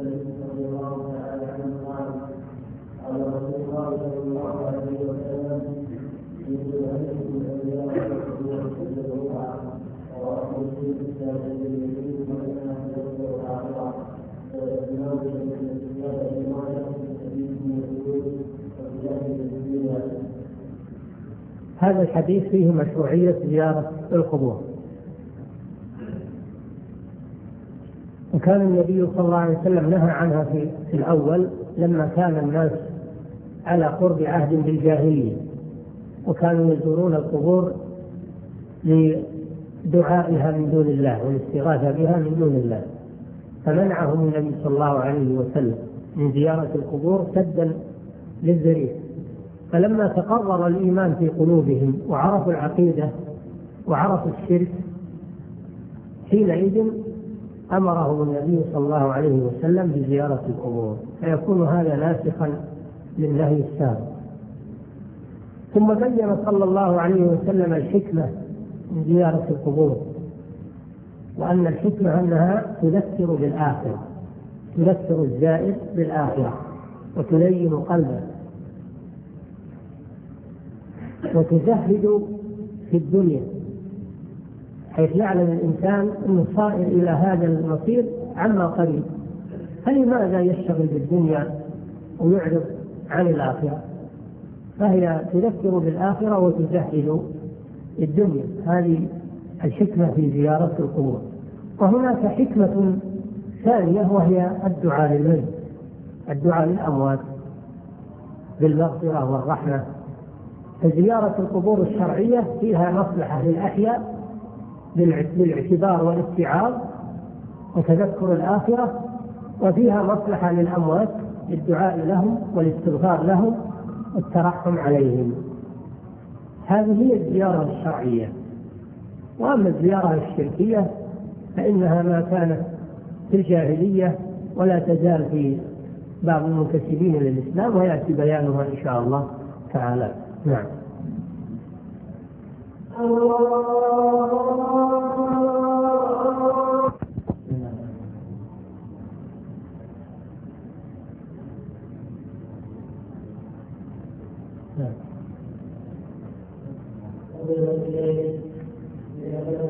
رضي الله تعالى عنه قال رسول الله صلى الله عليه وسلم يقول عليكم الأنبياء والرسل والرعاة وأخذ الإسلام باليمين وأنا أخذ الآخرة ويتناول من الزيادة لمعنى من الوجود وزيادة الدنيا. هذا الحديث فيه مشروعية زيارة القبور. وكان النبي صلى الله عليه وسلم نهى عنها في الأول لما كان الناس على قرب عهد بالجاهلية وكانوا يزورون القبور لدعائها من دون الله والاستغاثة بها من دون الله، فمنعهم النبي صلى الله عليه وسلم من زيارة القبور سدا للذريعة. فلما تقرر الإيمان في قلوبهم وعرفوا العقيدة وعرفوا الشرك حينئذ أمرهم النبي صلى الله عليه وسلم بزيارة القبور، فيكون هذا ناسخا للنهي السابق. ثم بين صلى الله عليه وسلم الحكمة من زيارة القبور، وأن الحكمة أنها تذكر بالآخرة، تذكر الزائر بالآخرة وتلين قلبه وتزهد في الدنيا، حيث يعلم الإنسان أنه صائر إلى هذا المصير عما قريب، فلماذا يشتغل بالدنيا ويعرض عن الآخرة؟ فهي تذكر بالآخرة وتزهد الدنيا. هذه الحكمة في زيارة القبور. وهناك حكمة ثانية وهي الدعاء للميت، الدعاء للأموات بالمغفرة والرحمة. فزيارة القبور الشرعية فيها مصلحة للأحياء بالاعتبار والاتعاظ وتذكر الآخرة، وفيها مصلحة للأموات بالدعاء لهم والاستغفار لهم والترحم عليهم. هذه هي الزيارة الشرعية. وأما الزيارة الشركية فإنها ما كانت في الجاهلية ولا تزال في بعض المنتسبين للإسلام، ويأتي بيانها إن شاء الله تعالى. نعم. نعم.